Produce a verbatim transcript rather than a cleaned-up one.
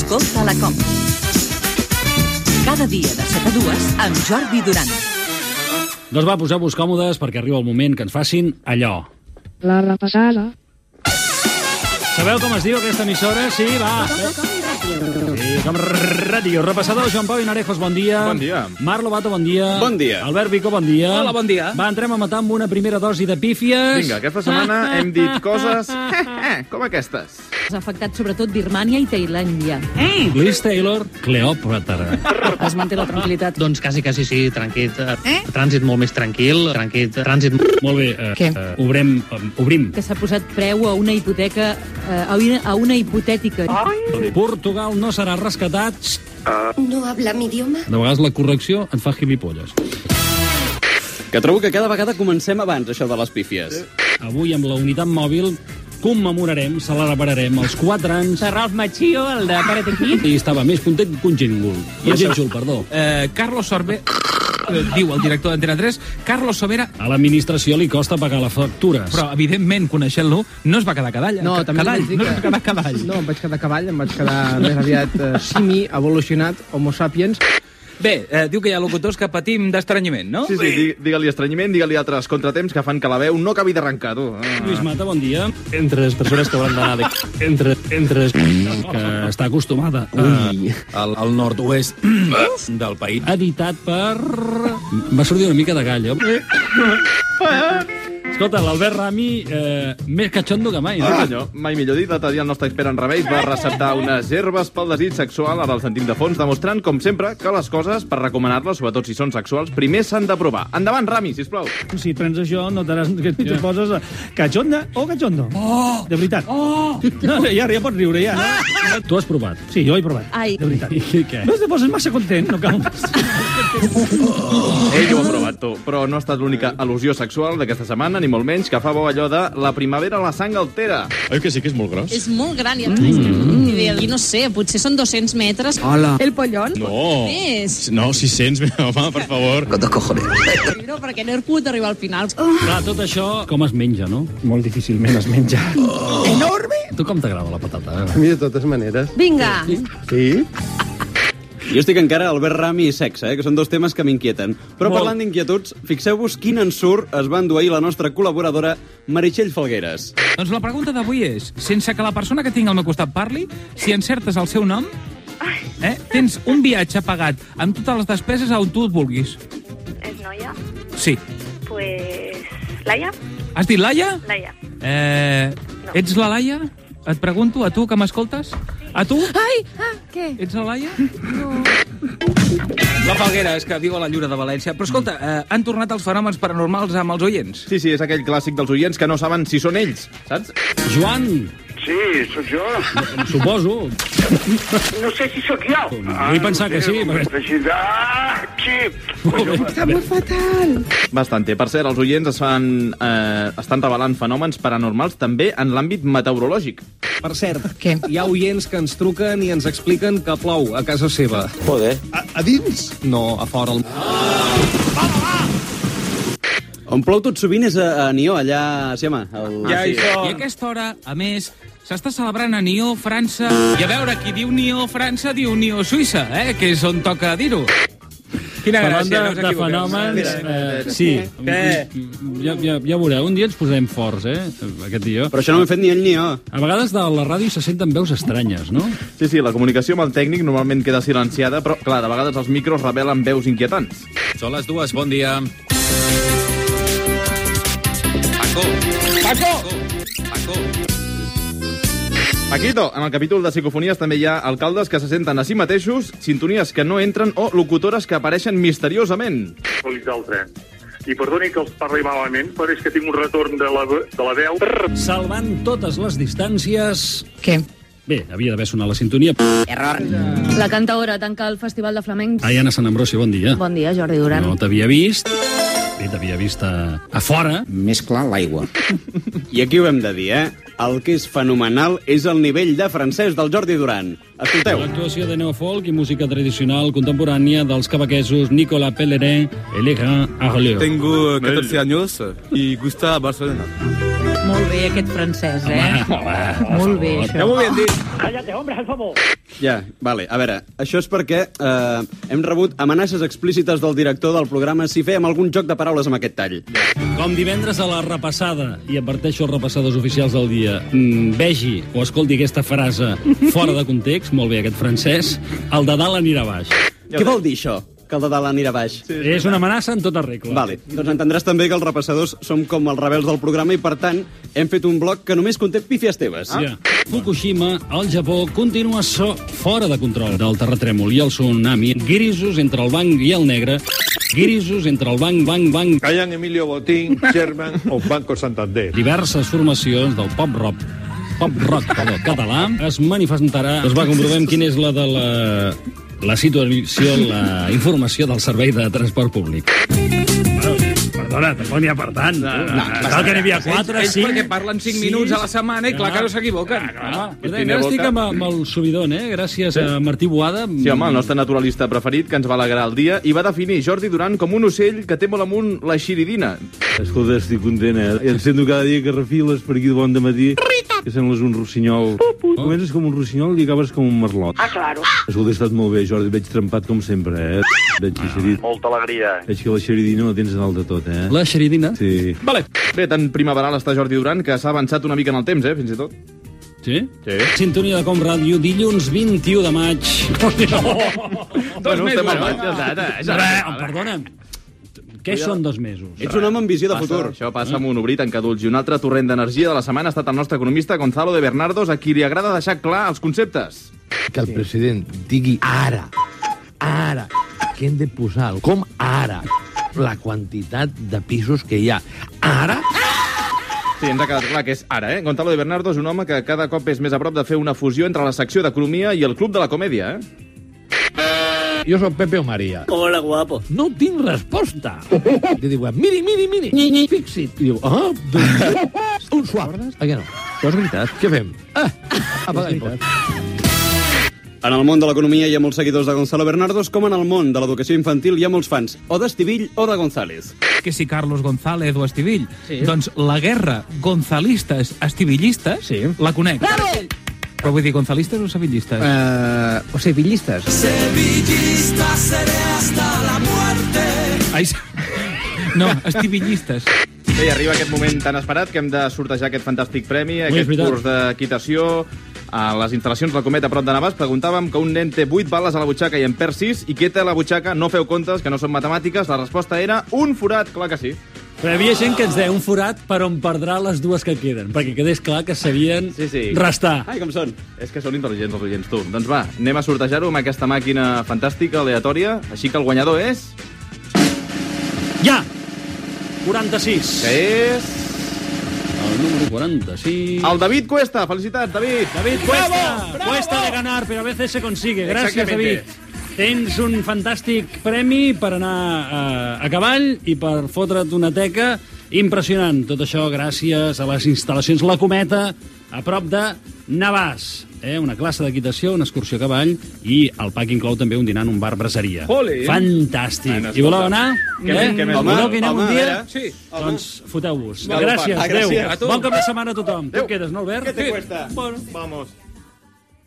Escolta la Cop. Cada dia de set a dues amb Jordi Duran. Doncs va, poseu-vos còmodes perquè arriba el moment que ens facin allò. La repassada. Sabeu com es diu aquesta emissora? Sí, va. Sí, com ràdio. Repassador, Joan Pau i Narejos, bon dia. Bon dia. Marc Lobato, bon dia. Bon dia. Albert Vico, bon dia. Hola, bon dia. Va, entrem a matar amb una primera dosi de pífies. Vinga, aquesta setmana hem dit coses com aquestes. Ha afectat sobretot Birmània i Tailàndia. Liz Taylor, Cleòpatra. Es manté la tranquil·litat. Doncs quasi, quasi sí, tranquil. Eh? Trànsit molt més tranquil, tranquil, trànsit... Molt bé. Uh, Què? Uh, obrem, uh, obrim. Que s'ha posat preu a una hipoteca, uh, a, una, a una hipotètica. Portugal no serà rescatat. ¿No habla mi idioma? De vegades la correcció et fa gilipolles. Que trobo que cada vegada comencem abans, això de les pífies. Avui, amb la unitat mòbil, commemorarem, celebrarem els quatre anys... De Ralph Macchio, el de Karate Kid. I estava més content que un gengul. Un gengul, perdó. Eh, Carlos Sorbe, eh, diu el director d'Antena tres, Carlos Sobera... A l'administració li costa pagar les factures. Però, evidentment, coneixent-lo, no es va quedar cadall. No, també cadall, vaig dir no que... es va quedar cadall. No, em vaig quedar cavall, em vaig quedar més aviat uh, simi, evolucionat, homo sapiens. Bé, eh, diu que hi ha locutors que patim d'estranyiment, no? Sí, sí, di- digue-li estranyiment, digue-li altres contratemps que fan que la veu no acabi d'arrencar, tu. Ah. Lluís Mata, bon dia. Entre les persones que hauran d'anar de... Entre... Entre... Que està acostumada. Ui, al, al nord-oest del país. Editat per... Va sortir una mica de gall, eh? Escolta, l'Albert Rami, eh, més catxondo que mai. Sí, No? senyor. Mai millor dit, l'altre dia el nostre expert en remeis va receptar unes herbes pel desig sexual, ara el sentim de fons, demostrant, com sempre, que les coses, per recomanar-les, sobretot si són sexuals, primer s'han de provar. Endavant, Rami, sisplau. Si prens això, notaràs que te poses cachonda o cachondo. Oh! De veritat. Oh! No, ja, ja pots riure, ja. No? Tu has provat? Sí, jo he provat. Ai. De veritat. I què? No te poses massa content, no cal. Ell ho ha provat, tu. Però no ha estat l'única al·lusió sexual d'aquesta setmana, ni molt menys, que fa bo allò de la primavera la sang altera. Oi que sí que és molt gros? És molt gran, i mm. i no sé, potser són dos-cents metres. Hola. El pollón? No. És. No, sis cents, home, per favor. Quantos cojones? No, perquè no he pogut arribar al final. Clar, tot això, com es menja, no? Molt difícilment es menja. Oh. Enorme! Tu com t'agrada la patata? A mi de totes maneres. Vinga. Sí? Jo estic encara al Albert Rami i sexe, eh, que són dos temes que m'inquieten. Però Molt. parlant d'inquietuds, fixeu-vos quin ensurt es va endur ahir la nostra col·laboradora Meritxell Falgueres. Doncs la pregunta d'avui és, sense que la persona que tinc al meu costat parli, si encertes el seu nom, eh, tens un viatge pagat amb totes les despeses a on tu et vulguis. ¿Es Noia? Sí. Pues... ¿Laia? Has dit Laia? Laia. Eh, No. Ets la Laia? Et pregunto, a tu que m'escoltes? A tu? Ai, ah, què? Ets la Laia? No. La Falguera, és que viu a la Llura de València. Però escolta, eh, han tornat els fenòmens paranormals amb els oients. Sí, sí, és aquell clàssic dels oients que no saben si són ells, saps? Joan! Sí, sóc jo. Suposo. No sé si sóc jo. Vull pensar que sí. Perquè... Ah, sí. Està molt fatal. Bastante. Per cert, els oients es fan, eh, estan revelant fenòmens paranormals també en l'àmbit meteorològic. Per cert, Què? hi ha oients que ens truquen i ens expliquen que plou a casa seva. Joder. A, a dins? No, a fora. El... On plou tot sovint és a, a Nió, allà... Sí, home. El... Ja, I a aquesta hora, a més, s'està celebrant a Nió, França. I a veure, qui diu Nió, França, diu Nió, Suïssa, eh? Que és on toca dir-ho. Quina Parlant gràcia, de, no us de equivoqueu. fenòmens, eh, sí, ja, ja, ja veureu, un dia ens posarem forts, eh, aquest dia. Però això no m'he fet ni ell ni jo. A vegades de la ràdio se senten veus estranyes, no? Sí, sí, la comunicació amb el tècnic normalment queda silenciada, però, clar, de vegades els micros revelen veus inquietants. Són les dues, bon dia. Paco! Paco! Paco! Paquito, en el capítol de psicofonies també hi ha alcaldes que se senten a si mateixos, sintonies que no entren o locutores que apareixen misteriosament. Del tren. I perdoni que els parli malament, però és que tinc un retorn de la, de la veu. Salvant totes les distàncies... Què? Bé, havia d'haver sonat la sintonia. Error. La cantaora tanca el Festival de Flamencs. Aiana Sant Ambrosi, bon dia. Bon dia, Jordi Duran. No t'havia vist. Bé, t'havia vist a, a fora. Més clar, l'aigua. I aquí ho hem de dir, eh? El que és fenomenal és el nivell de francès del Jordi Duran. Escolteu. L'actuació de neofolk i música tradicional contemporània dels cavaquesos Nicolas Pellerin i Legrand Arleux. Tengo catorce años y gusta Barcelona. Molt bé, aquest francès, eh? Home, Molt bé, això. Ja m'ho havien dit. Cállate, hombre, al favor. Ja, vale. A veure, això és perquè eh, hem rebut amenaces explícites del director del programa si fèiem algun joc de paraules amb aquest tall. Com divendres a la repassada, i adverteixo els repassadors oficials del dia, mm, vegi o escolti aquesta frase fora de context, molt bé aquest francès, el de dalt anirà baix. Què vol dir això? Que el de dalt anirà baix. Sí, és una amenaça en tota regla. Vale, doncs entendràs també que els repassadors som com els rebels del programa i, per tant, hem fet un bloc que només conté pífies teves. Ah. Ja. Fukushima, al Japó, continua so fora de control del terratrèmol i el tsunami. Grisos entre el blanc i el negre. Grisos entre el banc, banc, banc. Callan Emilio Botín, Sherman o Banco Santander. Diverses formacions del pop rock pop rock perdó, català es manifestarà. Doncs va, comprovem quina és la de la, la situació, la informació del servei de transport públic. Perdona, tampoc n'hi ha per tant. No, no, cal que n'hi havia quatre, ells, cinc... ells perquè parlen cinc minuts a la setmana i clar que no s'equivoquen. Ara estic amb, amb el subidon, eh? Gràcies a Martí Boada. Sí, home, el nostre naturalista preferit, que ens va alegrar el dia, i va definir Jordi Duran com un ocell que té molt amunt la xiridina. Escolta, estic content, eh? I em sento cada dia que refiles per aquí de bon dematí, que sembles un rossinyol. Comences com un rossinyol i acabes com un merlot. Ah, claro. Escolta, he estat molt bé, Jordi. Veig trempat com sempre, eh? Veig xeridina. Molta alegria. Veig que la xeridina la tens a dalt de tot, eh? La xeridina? Sí. Vale. Bé, tan primaveral està Jordi Duran que s'ha avançat una mica en el temps, eh, fins i tot. Sí? Sí. Sintonia de Com Ràdio, dilluns vint-i-u de maig. Oh, no. Dos mesos. Perdona'm. Què són dos mesos? Ets un home amb visió de passa, futur. Això passa amb un obrit en cadulls. I un altre torrent d'energia de la setmana ha estat el nostre economista Gonzalo de Bernardos, a qui li agrada deixar clar els conceptes. Que el president digui ara, ara, que hem de posar, com ara, la quantitat de pisos que hi ha. Ara... Sí, ens ha quedat clar que és ara, eh? Gonzalo de Bernardo és un home que cada cop és més a prop de fer una fusió entre la secció d'economia i el club de la comèdia, eh? Jo soc Pepe o Maria. Hola, guapo. No tinc resposta. I diu, miri, miri, miri, ni, ni, fixit. I diu, ah, doncs... Un suap. Ah, que no? Això és veritat. Què fem? Ah, apaga i pot. En el món de l'economia hi ha molts seguidors de Gonzalo Bernardos, com en el món de l'educació infantil hi ha molts fans, o d'Estivill o de González. Que si Carlos González o Estivill. Sí. Doncs la guerra gonzalistes-estivillistes sí. La conec. Bravo! Però vull dir, gonzalistes o sevillistes? Uh, o sevillistes. Sevillista seré hasta la muerte. Ai, no, estivillistes. Bé, i arriba aquest moment tan esperat que hem de sortejar aquest fantàstic premi, aquest curs d'equitació a les instal·lacions del Comet a prop de Navàs. Preguntàvem que un nen té vuit bales a la butxaca i en perd sis, i què té a la butxaca? No feu comptes, que no són matemàtiques. La resposta era un forat, clar que sí. Però hi havia gent que ens deia un forat per on perdrà les dues que queden, perquè quedés clar que sabien sí, sí. restar. Ai, com són? És que són intel·ligents els oients, tu. Doncs va, anem a sortejar-ho amb aquesta màquina fantàstica, aleatòria. Així que el guanyador és... Ja! quaranta-sis. Que és... El número quaranta-sis... El David Cuesta. Felicitats, David. David Cuesta. Bravo, bravo. Cuesta de ganar, pero a veces se consigue. Gràcies, David. Tens un fantàstic premi per anar a, a cavall i per fotre't una teca impressionant. Tot això gràcies a les instal·lacions La Cometa, a prop de Navàs. Eh? Una classe d'equitació, una excursió a cavall i el pack inclou també un dinar en un bar braseria. Oli. Fantàstic. Bueno, I voleu anar? Que eh? Que home, voleu que anem home, un dia? Sí. Doncs foteu-vos. Gràcies, gràcies. adéu. Bon cap de setmana a tothom. Tu quedes, no, Albert? Què te cuesta? Bueno. Vamos.